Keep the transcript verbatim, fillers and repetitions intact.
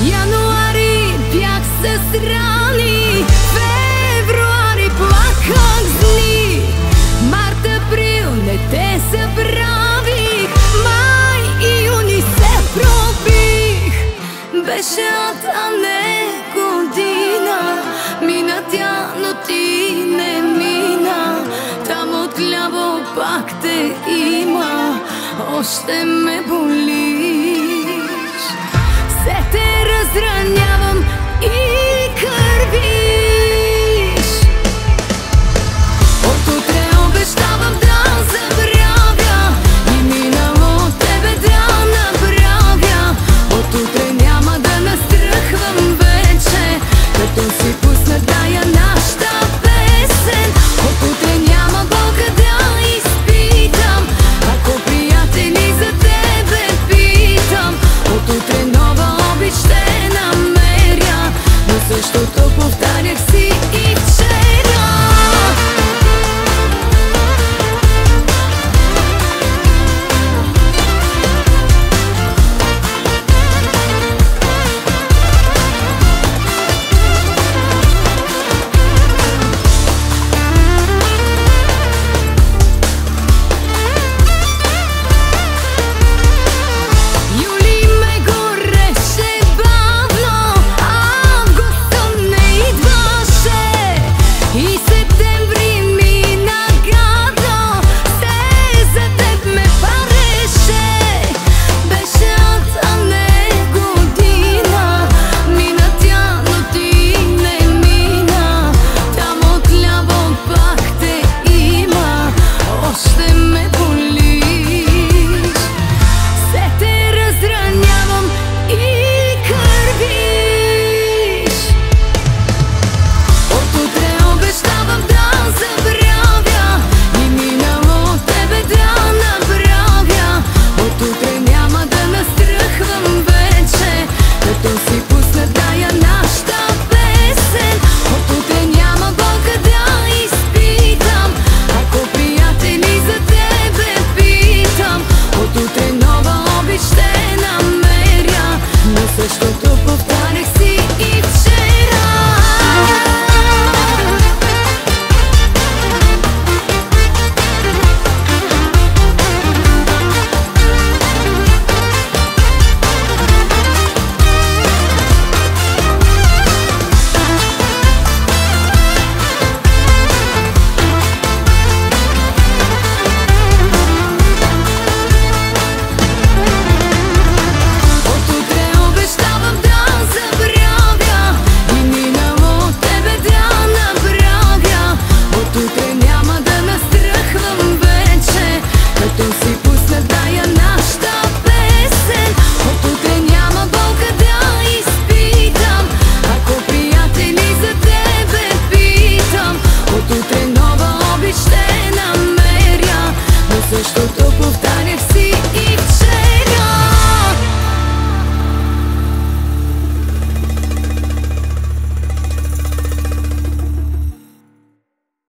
Януари бях с рани, февруари плаках зли, март, април не те забравих, май и юни се пробих. Беше ад, а не година, мина тя, но ти не мина. Там отляво пак те има, още ме болиш. Все те разранявам и кървиш. Отутре обещавам да забравя и минало тебе да направя. Отутре няма да настръхвам вече, като си пусна тая нашата песен. Отутре няма болка да изпитам, ако приятели за тебе питам. Отутре нова обич ще намеря, но същото повтарях си и вчера. Същото повтарях си и вчера. Что-то